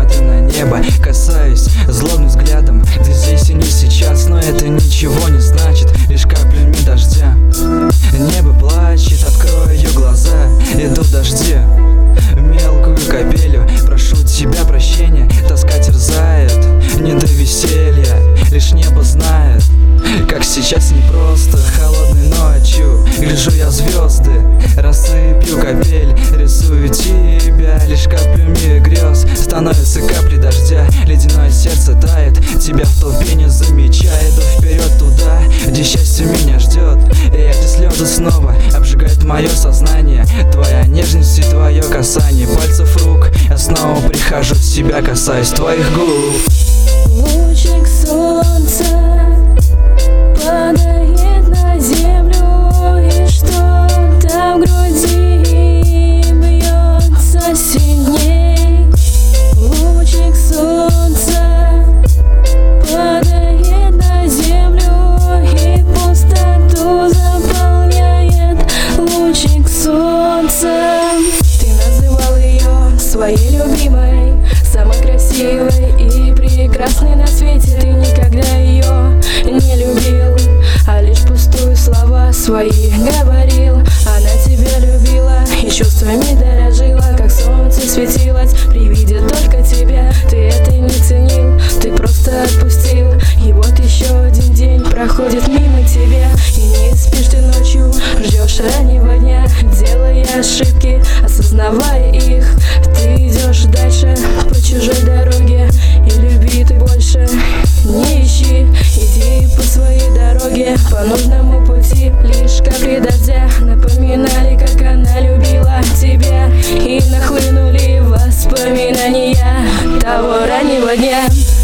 смотрю на небо, касаюсь злобным взглядом. Ты здесь и не сейчас, но это ничего не значит, лишь каплями дождя. Небо плачет, открою глаза, идут дожди. Мелкую капелью прошу тебя прощения, тоска терзает, не до веселья, лишь небо знает, как сейчас непросто. Холодной ночью гляжу я в звезды, рассыпью капель, рисую тебя лишь каплями грез. Становятся капли дождя, ледяное сердце тает, тебя в толпе не замечая. Иду вперед туда, где счастье меня ждет, и эти слезы снова обжигают мое сознание. Твоя нежность и твое касание пальцев рук, я снова прихожу в себя, касаюсь твоих губ. Лучик солнца падает на землю, и что-то в груди бьется сильней. Лучик солнца падает на землю, и пустоту заполняет лучик солнца. Ты называл ее своей любимой, самой красивой и прекрасной на свете. Ты никогда ее не любил, а лишь пустую слова свои говорил. Она тебя любила и чувствами дорожила, как солнце светилось при виде только тебя. Ты это не ценил, ты просто отпустил. И вот еще один день проходит мимо тебя, и не спишь ты ночью, ждешь раннего дня, делая ошибки, осознавая их. Ты идешь дальше по чужой дороге, и люби ты больше не ищи. Иди по своей дороге, по нужному пути. Лишь капли дождя напоминали, как она любила тебя, и нахлынули воспоминания того раннего дня.